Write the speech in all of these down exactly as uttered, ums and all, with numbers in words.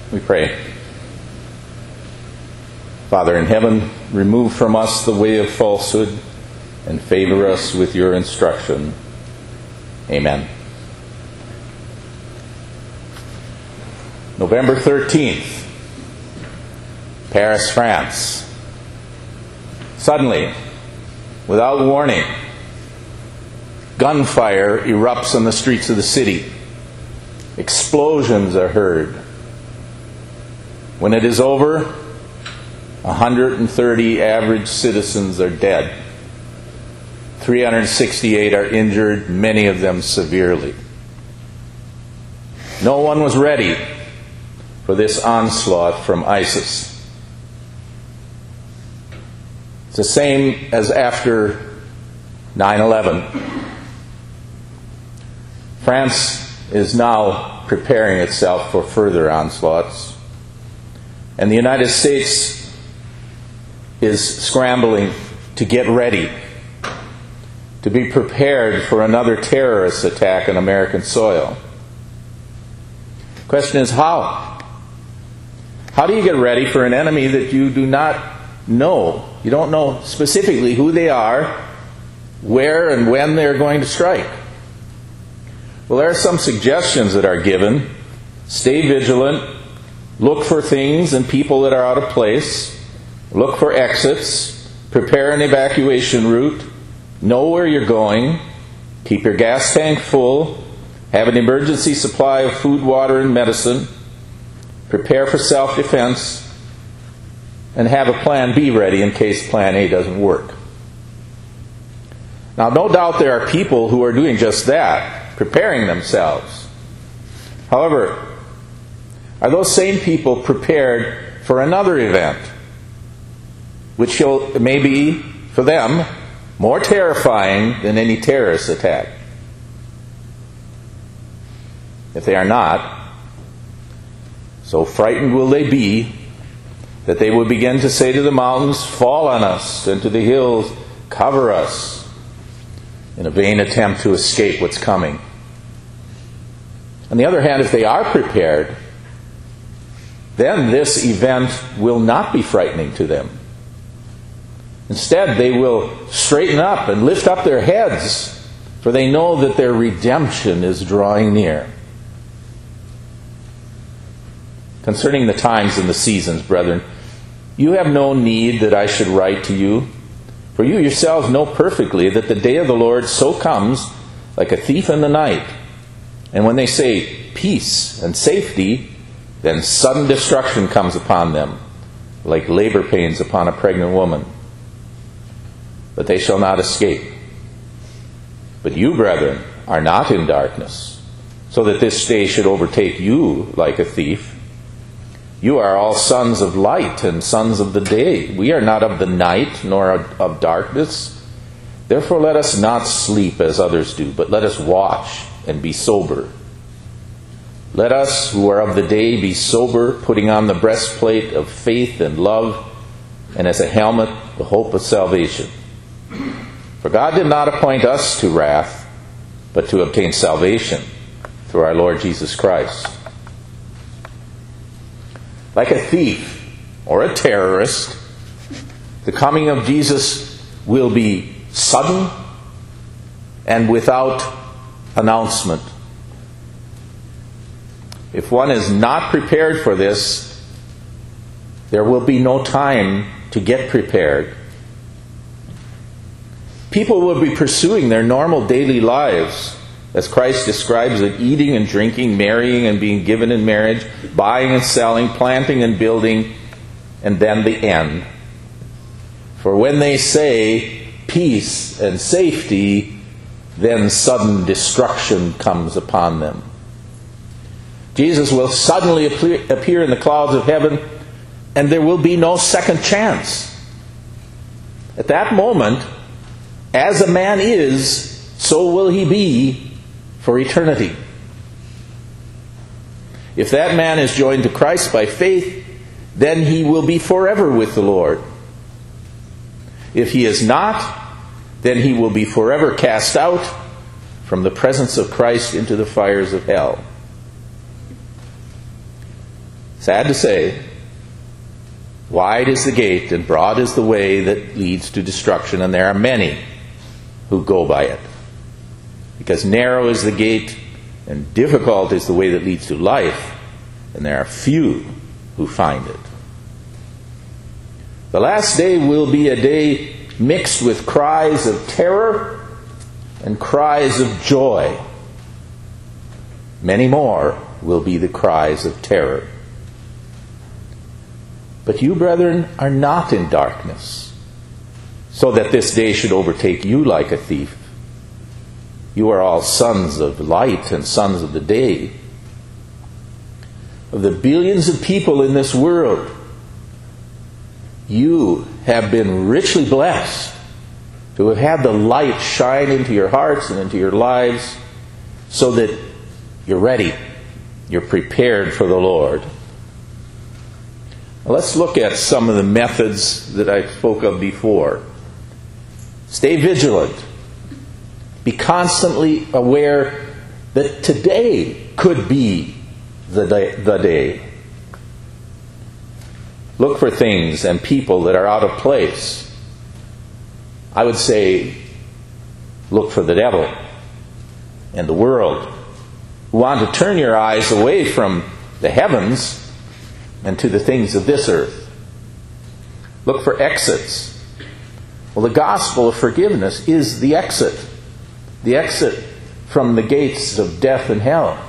We pray. Father in heaven, remove from us the way of falsehood and favor us with your instruction. Amen. November thirteenth, Paris, France. Suddenly, without warning, gunfire erupts on the streets of the city. Explosions are heard. When it is over, one hundred thirty average citizens are dead. three hundred sixty-eight are injured, many of them severely. No one was ready for this onslaught from ISIS. It's the same as after nine eleven. France is now preparing itself for further onslaughts, and the United States is scrambling to get ready, to be prepared for another terrorist attack on American soil. The question is how? How do you get ready for an enemy that you do not know? You don't know specifically who they are, where and when they're going to strike. Well, there are some suggestions that are given. Stay vigilant. Look for things and people that are out of place. Look for exits. Prepare an evacuation route. Know where you're going. Keep your gas tank full. Have an emergency supply of food, water, and medicine. Prepare for self-defense. And have a plan B ready in case plan A doesn't work. Now, no doubt there are people who are doing just that, preparing themselves. However, are those same people prepared for another event, which may be, for them, more terrifying than any terrorist attack? If they are not, so frightened will they be that they will begin to say to the mountains, "Fall on us," and to the hills, "Cover us," in a vain attempt to escape what's coming. On the other hand, if they are prepared, then this event will not be frightening to them. Instead, they will straighten up and lift up their heads, for they know that their redemption is drawing near. Concerning the times and the seasons, brethren, you have no need that I should write to you, for you yourselves know perfectly that the day of the Lord so comes like a thief in the night. And when they say peace and safety, then sudden destruction comes upon them, like labor pains upon a pregnant woman. But they shall not escape. But you, brethren, are not in darkness, so that this day should overtake you like a thief. You are all sons of light and sons of the day. We are not of the night, nor of darkness. Therefore let us not sleep as others do, but let us watch and be sober. Let us who are of the day be sober, putting on the breastplate of faith and love, and as a helmet the hope of salvation. For God did not appoint us to wrath, but to obtain salvation through our Lord Jesus Christ. Like a thief or a terrorist, the coming of Jesus will be sudden and without announcement. If one is not prepared for this, there will be no time to get prepared. People will be pursuing their normal daily lives, as Christ describes it, eating and drinking, marrying and being given in marriage, buying and selling, planting and building, and then the end. For when they say peace and safety, then sudden destruction comes upon them. Jesus will suddenly appear in the clouds of heaven, and there will be no second chance. At that moment, as a man is, so will he be for eternity. If that man is joined to Christ by faith, then he will be forever with the Lord. If he is not, then he will be forever cast out from the presence of Christ into the fires of hell. Sad to say, wide is the gate and broad is the way that leads to destruction, and there are many who go by it. Because narrow is the gate and difficult is the way that leads to life, and there are few who find it. The last day will be a day mixed with cries of terror and cries of joy. Many more will be the cries of terror. But you, brethren, are not in darkness, so that this day should overtake you like a thief. You are all sons of light and sons of the day. Of the billions of people in this world, you have been richly blessed to have had the light shine into your hearts and into your lives so that you're ready, you're prepared for the Lord. Now let's look at some of the methods that I spoke of before. Stay vigilant. Be constantly aware that today could be the day. The day. Look for things and people that are out of place. I would say, look for the devil and the world, who want to turn your eyes away from the heavens and to the things of this earth. Look for exits. Well, the gospel of forgiveness is the exit. The exit from the gates of death and hell.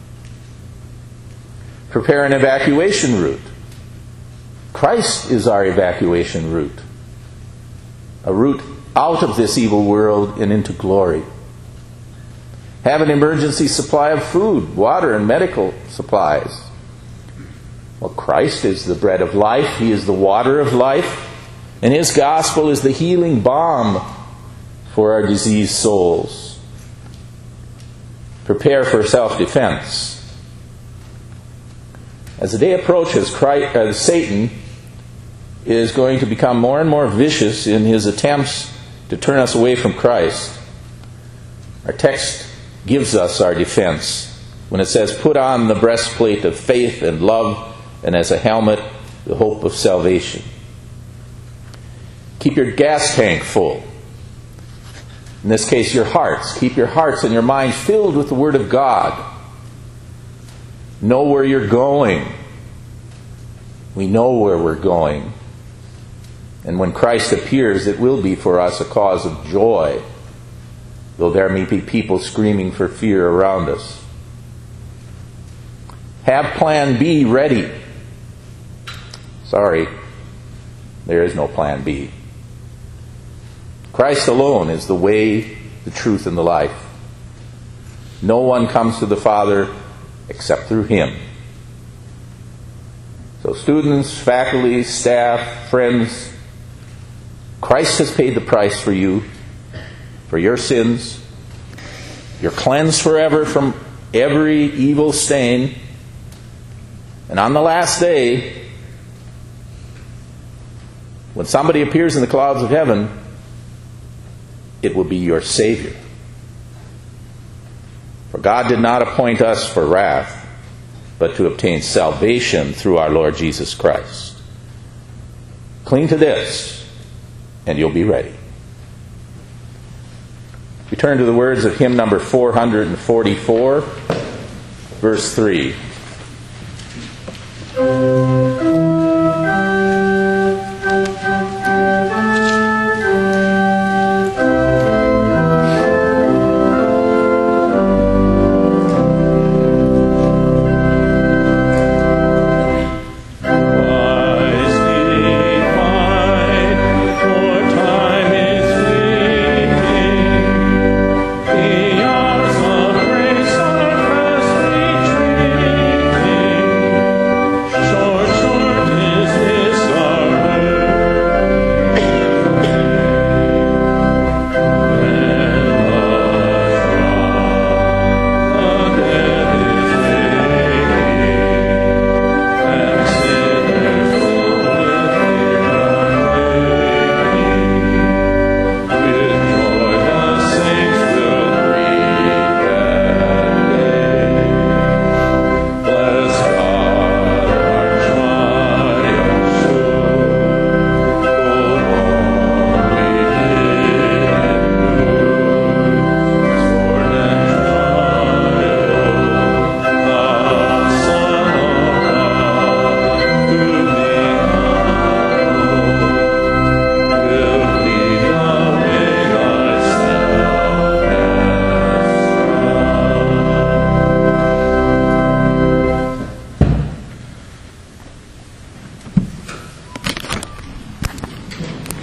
Prepare an evacuation route. Christ is our evacuation route. A route out of this evil world and into glory. Have an emergency supply of food, water, and medical supplies. Well, Christ is the bread of life. He is the water of life. And His gospel is the healing balm for our diseased souls. Prepare for self-defense. As the day approaches, Christ, uh, Satan is going to become more and more vicious in his attempts to turn us away from Christ. Our text gives us our defense when it says, "Put on the breastplate of faith and love, and as a helmet, the hope of salvation." Keep your gas tank full. In this case, your hearts. Keep your hearts and your minds filled with the Word of God. Know where you're going. We know where we're going. And when Christ appears, it will be for us a cause of joy, though there may be people screaming for fear around us. Have plan B ready. Sorry, there is no plan B. Christ alone is the way, the truth, and the life. No one comes to the Father except through Him. So students, faculty, staff, friends, Christ has paid the price for you, for your sins. You're cleansed forever from every evil stain. And on the last day, when somebody appears in the clouds of heaven, it will be your Savior. For God did not appoint us for wrath, but to obtain salvation through our Lord Jesus Christ. Cling to this, and you'll be ready. We turn to the words of hymn number four forty-four, verse three.